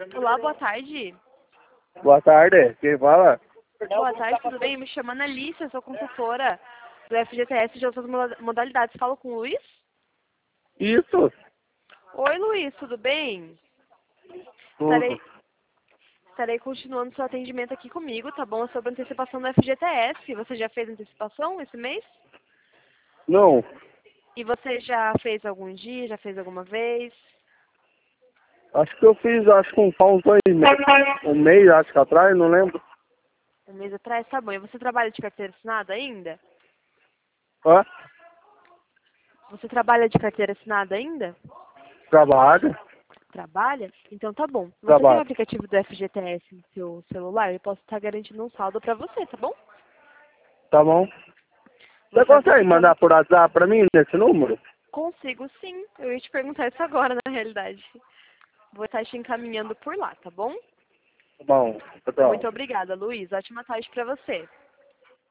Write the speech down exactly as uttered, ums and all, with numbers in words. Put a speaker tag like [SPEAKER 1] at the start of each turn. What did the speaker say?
[SPEAKER 1] Olá, boa tarde.
[SPEAKER 2] Boa tarde, quem fala?
[SPEAKER 1] Boa tarde, tudo bem? Me chamando Alice, eu sou consultora do F G T S de outras moda- modalidades. Falo com o Luiz?
[SPEAKER 2] Isso,
[SPEAKER 1] Oi, Luiz, tudo bem?
[SPEAKER 2] tudo.
[SPEAKER 1] Estarei, estarei continuando seu atendimento aqui comigo, tá bom? Sobre a antecipação do F G T S. Você já fez antecipação esse mês?
[SPEAKER 2] Não,
[SPEAKER 1] E você já fez algum dia, já fez alguma vez?
[SPEAKER 2] acho que eu fiz, acho que um pau uns dois meses, um mês, acho que atrás, não lembro.
[SPEAKER 1] Um mês atrás? Tá bom. E você trabalha de carteira assinada ainda?
[SPEAKER 2] Hã?
[SPEAKER 1] Você trabalha de carteira assinada ainda?
[SPEAKER 2] Trabalho,
[SPEAKER 1] Trabalha? Então tá bom. Você tem o
[SPEAKER 2] trabalho.
[SPEAKER 1] aplicativo do F G T S no seu celular? Eu posso estar garantindo um saldo pra você, tá bom?
[SPEAKER 2] Tá bom? Você
[SPEAKER 1] Você vai
[SPEAKER 2] consegue
[SPEAKER 1] verificar.
[SPEAKER 2] mandar por WhatsApp pra mim nesse número?
[SPEAKER 1] Consigo sim. Eu ia te perguntar isso agora, na realidade. Vou estar te encaminhando por lá, tá bom?
[SPEAKER 2] Tá bom,
[SPEAKER 1] Muito
[SPEAKER 2] tchau.
[SPEAKER 1] obrigada, Luiz. Ótima tarde pra você.